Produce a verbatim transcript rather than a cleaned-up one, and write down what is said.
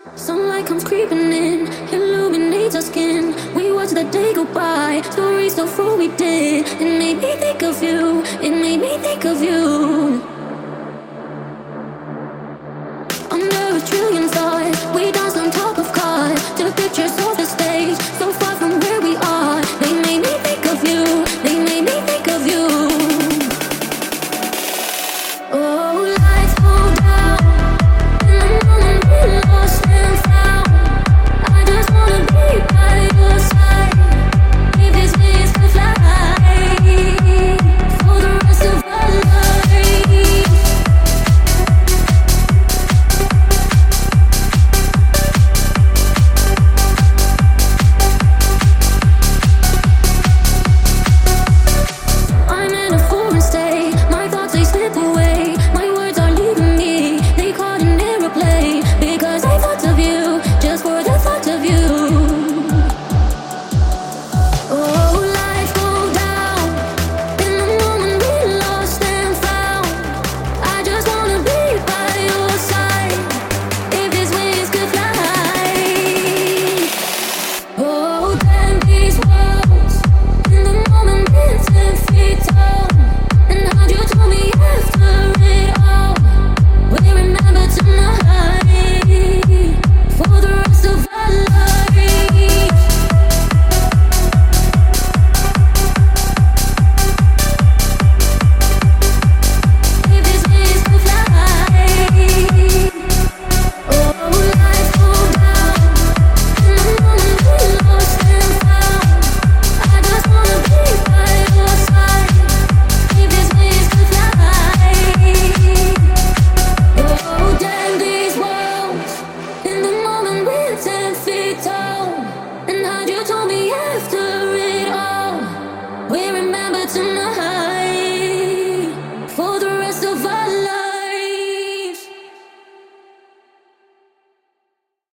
Sunlight comes creeping in, illuminates our skin. We watch the day go by, stories so full we did. It made me think of you, it made me think of you. Under a trillion stars, we danced on top of cars. Took pictures of the stage, so far from where we are. They made me think of you, they made me think of you. Oh, lights go down, in the moment we lost and found. I just wanna be by your side, if it's wings to fly, for the rest of our lives. I'm in a foreign state, my thoughts they slip away. My words are leaving me, they caught an aeroplane. Because I thought of you, just for the thought of you. Oh, lights go down, in the moment we lost and found. I just wanna be by your side, if his wings could fly. Oh, damn these walls, in the moment we're ten feet tall. And how you told me after it all, we remember tonight, for the rest of our lives. If his wings could fly. Oh, lights go down, in the moment we lost and found. I just wanna be by your side, if his wings could fly. Oh, damn these walls, in the moment we're ten feet tall. And how you told me after it all, we remember tonight.